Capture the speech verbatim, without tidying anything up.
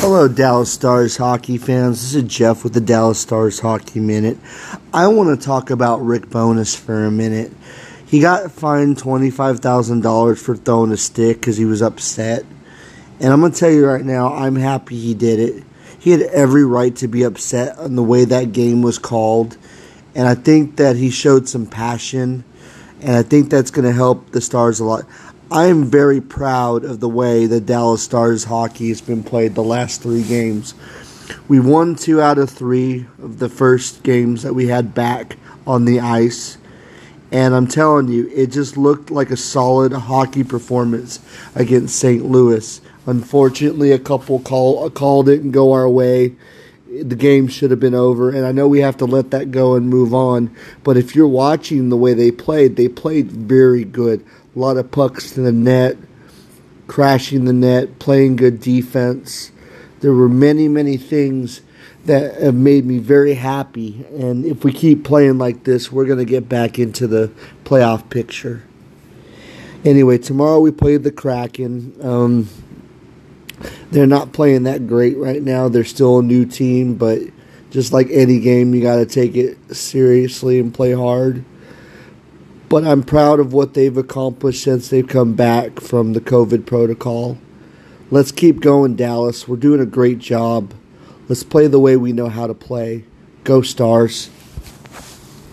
Hello, Dallas Stars hockey fans. This is Jeff with the Dallas Stars Hockey Minute. I want to talk about Rick Bowness for a minute. He got fined twenty-five thousand dollars for throwing a stick because he was upset. And I'm going to tell you right now, I'm happy he did it. He had every right to be upset on the way that game was called. And I think that he showed some passion. And I think that's going to help the Stars a lot. I am very proud of the way the Dallas Stars hockey has been played the last three games. We won two out of three of the first games that we had back on the ice. And I'm telling you, it just looked like a solid hockey performance against Saint Louis. Unfortunately, a couple call, a call didn't go our way. The game should have been over, and I know we have to let that go and move on. But if you're watching the way they played, they played very good. A lot of pucks to the net, crashing the net, playing good defense. There were many, many things that have made me very happy. And if we keep playing like this, we're going to get back into the playoff picture. Anyway, tomorrow we play the Kraken. Um, they're not playing that great right now. They're still a new team, but just like any game, you got to take it seriously and play hard. But I'm proud of what they've accomplished since they've come back from the COVID protocol. Let's keep going, Dallas. We're doing a great job. Let's play the way we know how to play. Go Stars.